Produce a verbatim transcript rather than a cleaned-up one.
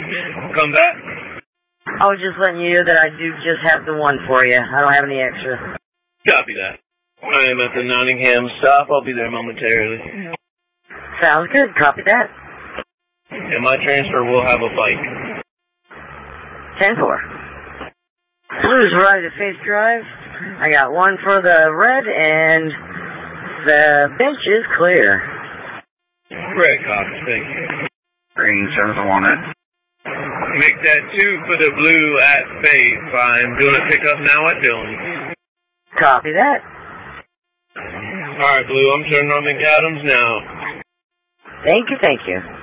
Come back? I was just letting you know that I do just have the one for you. I don't have any extra. Copy that. I am at the Nottingham stop. I'll be there momentarily. Sounds good. Copy that. And my transfer will have a bike. ten four. Blues arrived at Face Drive. I got one for the red, and the bench is clear. Red copy, thank you. Green seven one it. Make that two for the blue at Face. I'm doing a pickup now at Dillon. Copy that. Alright, Blue, I'm turning on McAdams now. Thank you, thank you.